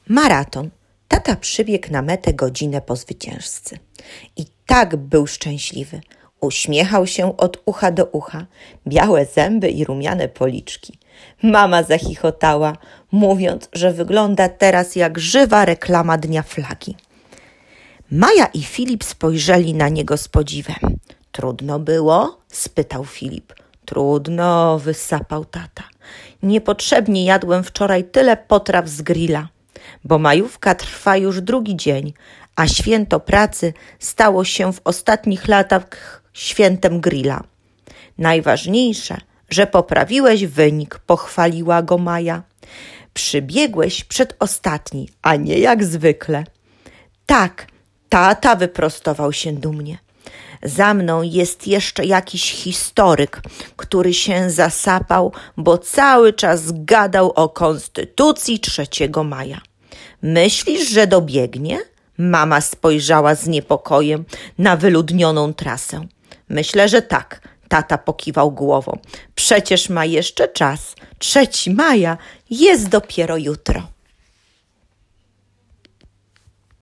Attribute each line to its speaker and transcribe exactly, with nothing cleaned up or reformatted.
Speaker 1: Maraton. Tata przybiegł na metę godzinę po zwyciężcy. I tak był szczęśliwy. Uśmiechał się od ucha do ucha, białe zęby i rumiane policzki. Mama zachichotała, mówiąc, że wygląda teraz jak żywa reklama Dnia Flagi. Maja i Filip spojrzeli na niego z podziwem. Trudno było? Spytał Filip. Trudno, wysapał tata. Niepotrzebnie jadłem wczoraj tyle potraw z grilla, bo majówka trwa już drugi dzień, a święto pracy stało się w ostatnich latach świętem grilla. Najważniejsze, że poprawiłeś wynik, pochwaliła go Maja. Przybiegłeś przedostatni, a nie jak zwykle. Tak, tata wyprostował się dumnie. Za mną jest jeszcze jakiś historyk, który się zasapał, bo cały czas gadał o konstytucji trzeciego maja. Myślisz, że dobiegnie? Mama spojrzała z niepokojem na wyludnioną trasę. Myślę, że tak, tata pokiwał głową. Przecież ma jeszcze czas. trzeciego maja jest dopiero jutro.